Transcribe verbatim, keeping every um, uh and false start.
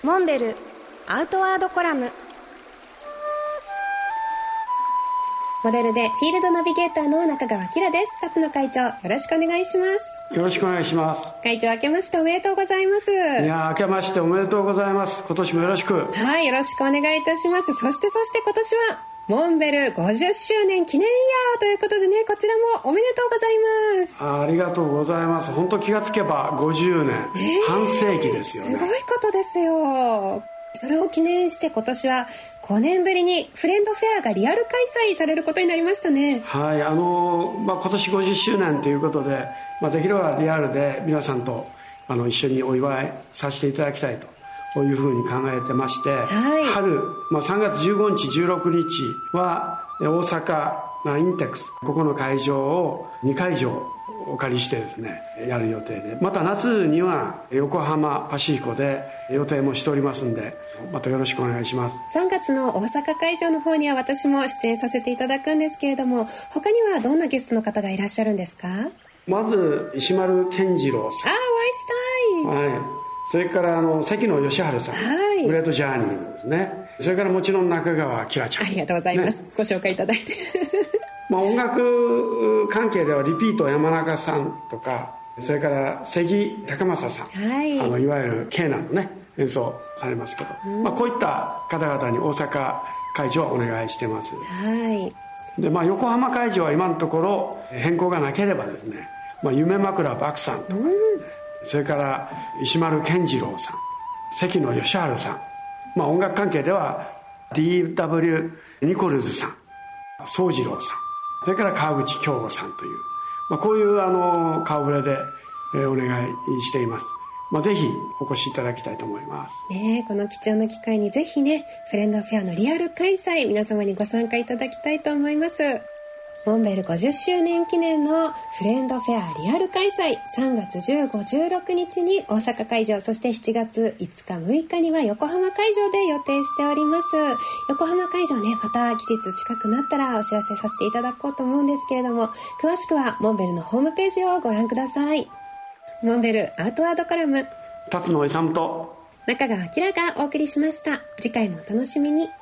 モンベルアウトワードコラム。モデルでフィールドナビゲーターの中川きらです。辰野会長、よろしくお願いします。 よろしくお願いします。 会長、明けましておめでとうございます。 いや、明けましておめでとうございます。今年もよろしく。 はい、よろしくお願いいたします。そしてそして今年はモンベルごじゅっしゅうねん記念イヤーということでね、こちらもおめでとうございます。 あ, ありがとうございます。本当気がつけばごじゅうねん、ね、半世紀ですよね。 すごいことですよ。それを記念して今年はごねんぶりにフレンドフェアがリアル開催されることになりましたね。 はい、あの、まあ、今年ごじゅっしゅうねんということで、まあ、できればリアルで皆さんとあの一緒にお祝いさせていただきたいとこういうふうに考えてまして、はい、春、まあ、さんがつじゅうごにちじゅうろくにちは大阪インテックス、ここの会場をにかいじょうお借りしてですねやる予定で、また夏には横浜パシフィコで予定もしておりますんで、またよろしくお願いします。 さんがつの大阪会場の方には私も出演させていただくんですけれども、他にはどんなゲストの方がいらっしゃるんですか？ まず石丸健次郎さん、 ああ、お会いしたい。 はい、それからあの関野義治さん、はい、グレートジャーニーですね。それからもちろん中川きらちゃん、 ありがとうございます、ね、ご紹介いただいてまあ音楽関係ではリピート山中さんとか、それから関高政さん、はい、あのいわゆるケーナのね演奏されますけど、うん、まあ、こういった方々に大阪会場はお願いしてます。 はい。 で、まあ、横浜会場は今のところ変更がなければですね、まあ、夢枕漠さんとか、うん、それから石丸健次郎さん、関野義治さん、まあ、音楽関係では ディーダブリュー ニコルズさん、宗次郎さん、それから川口京吾さんという、まあ、こういうあの顔ぶれで、えー、お願いしています。まあ、ぜひお越しいただきたいと思います、 ね、この貴重な機会にぜひね、フレンドフェアのリアル開催、皆様にご参加いただきたいと思います。モンベルごじゅっしゅうねん記念のフレンドフェアリアル開催、さんがつじゅうご、じゅうろくにちに大阪会場、そしてしちがついつか、むいかには横浜会場で予定しております。横浜会場ね、また期日近くなったらお知らせさせていただこうと思うんですけれども、詳しくはモンベルのホームページをご覧ください。モンベルアウトワードコラム、 辰野勇と中川明がお送りしました。次回もお楽しみに。